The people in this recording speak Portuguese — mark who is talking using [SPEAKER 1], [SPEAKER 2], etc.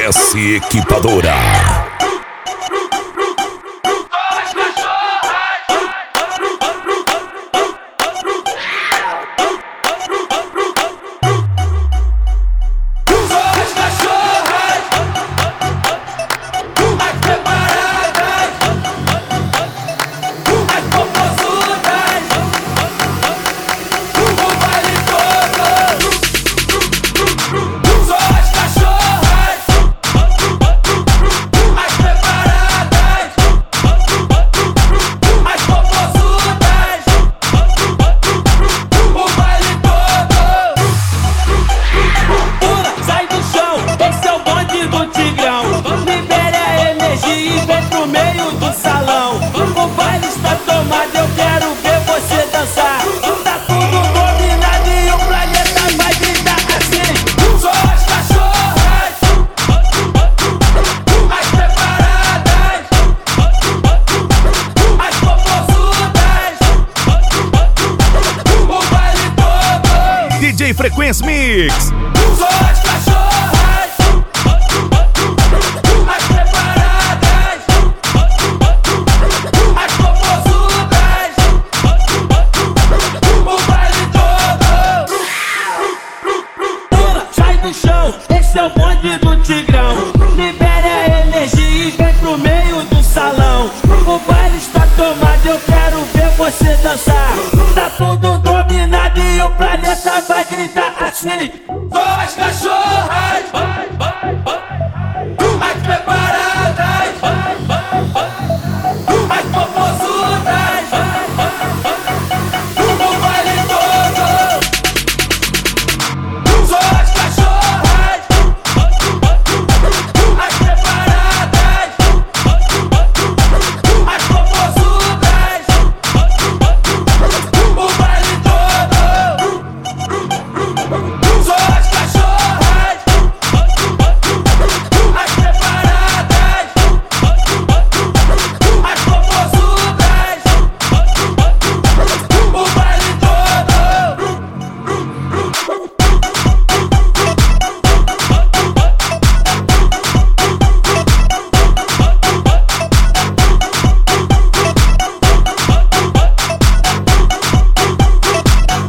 [SPEAKER 1] S Equipadora. DJ Frequência Mix.
[SPEAKER 2] Só as cachorras, as preparadas, as popozudas, o baile todo. Pula, sai do chão, esse é o bonde do Tigrão. Libere a energia e vem pro meio do salão. O baile está tomado, eu quero ver você dançar. Tá tudo dominado e o planeta vai gritar assim. Só as cachorras,